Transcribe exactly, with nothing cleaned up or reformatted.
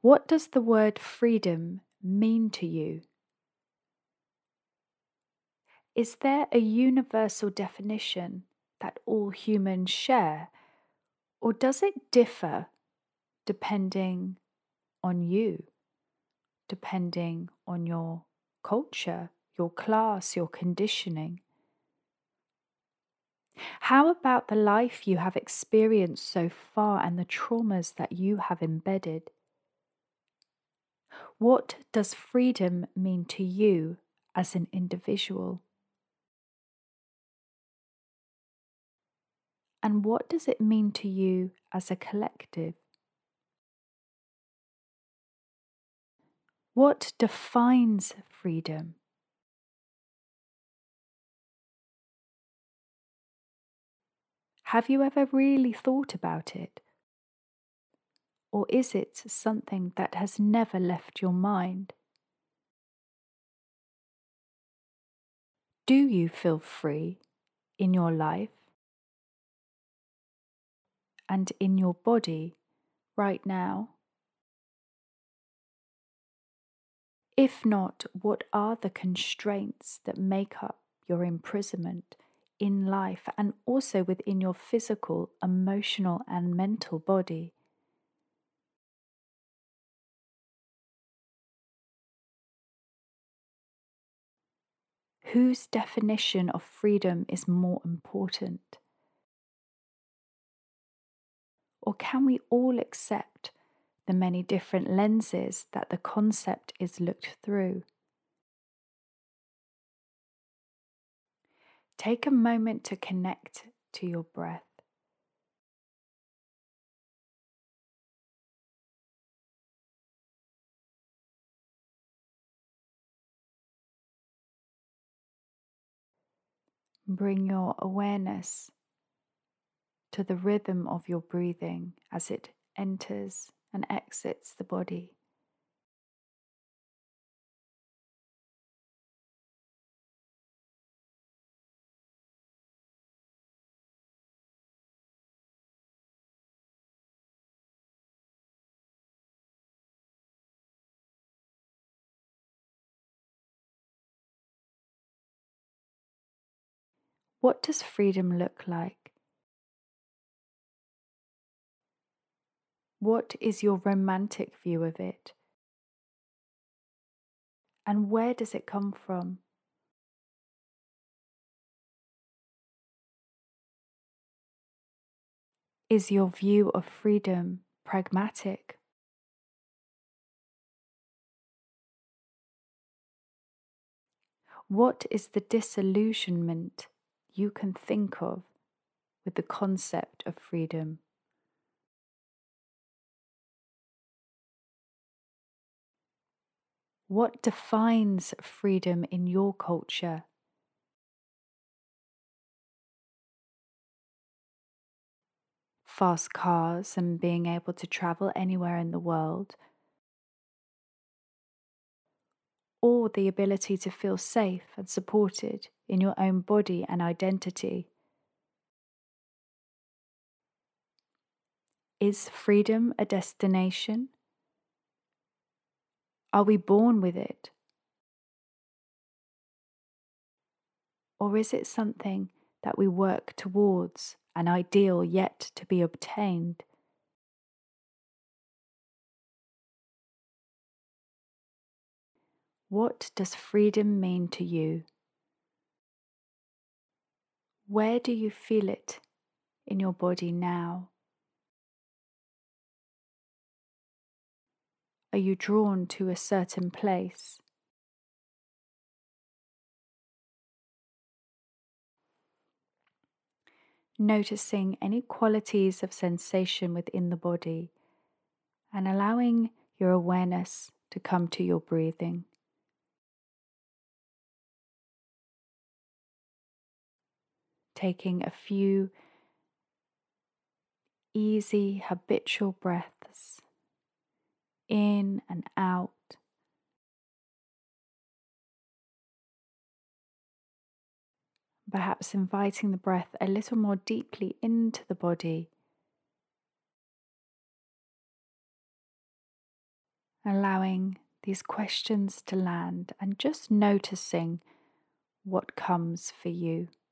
What does the word freedom mean to you? Is there a universal definition that all humans share, or does it differ depending on you, depending on your culture, your class, your conditioning? How about the life you have experienced so far and the traumas that you have embedded? What does freedom mean to you as an individual? And what does it mean to you as a collective? What defines freedom? Have you ever really thought about it? Or is it something that has never left your mind? Do you feel free in your life and in your body right now? If not, what are the constraints that make up your imprisonment in life and also within your physical, emotional, and mental body? Whose definition of freedom is more important? Or can we all accept the many different lenses that the concept is looked through? Take a moment to connect to your breath. Bring your awareness to the rhythm of your breathing as it enters and exits the body. What does freedom look like? What is your romantic view of it? And where does it come from? Is your view of freedom pragmatic? What is the disillusionment you can think of with the concept of freedom? What defines freedom in your culture? Fast cars and being able to travel anywhere in the world, or the ability to feel safe and supported in your own body and identity? Is freedom a destination? Are we born with it? Or is it something that we work towards, an ideal yet to be obtained? What does freedom mean to you? Where do you feel it in your body now? Are you drawn to a certain place? Noticing any qualities of sensation within the body and allowing your awareness to come to your breathing. Taking a few easy habitual breaths in and out. Perhaps inviting the breath a little more deeply into the body. allowing these questions to land and just noticing what comes for you.